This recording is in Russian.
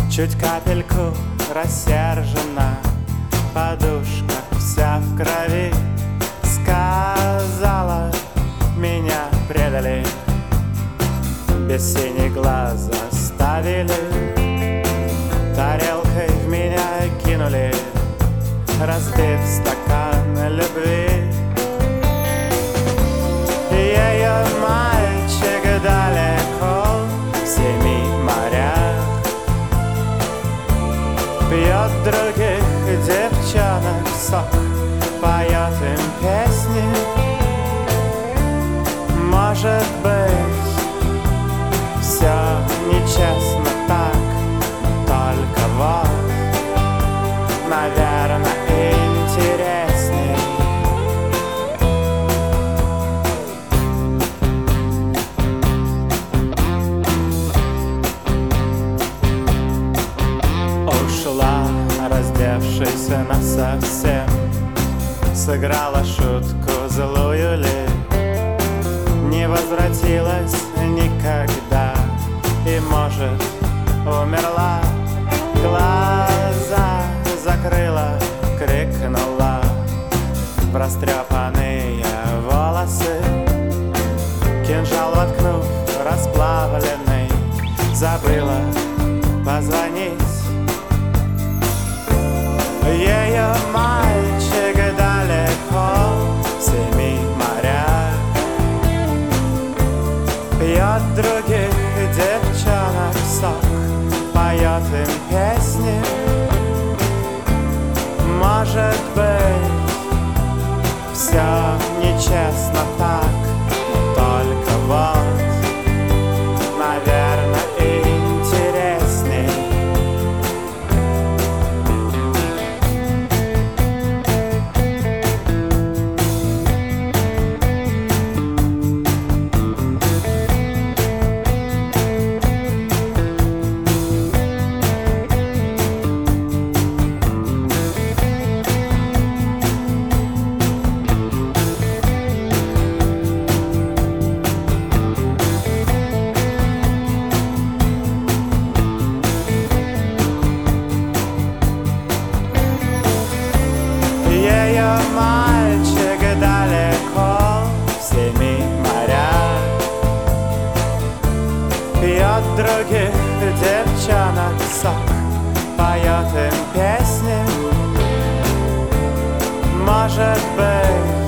Чуть капельку рассержена, подушка вся в крови. Сказала, меня предали, без синих глаз оставили, тарелкой в меня кинули, разбит стакан любви. Ее мальчик далеко в 7 морях, пьет других девчонок сок, поет им песни. Может быть, все нечестно так, только вот, наверное, интересней. Ушла, раздевшись насовсем, сыграла шутку злую ли, не возвратилась никогда и, может, умерла. Глаза закрыла, крикнула в растрепанные волосы, кинжал воткнув расплавленный, забыла позвонить. Ее мальчик далеко в 7 морях, пьет других девчонок сок, поет им песни. Может быть, все нечестно так, только вот, наверное, интересней. Ее мальчик далеко в 7 морях, пьет других девчонок сок, поет им песни. Может быть,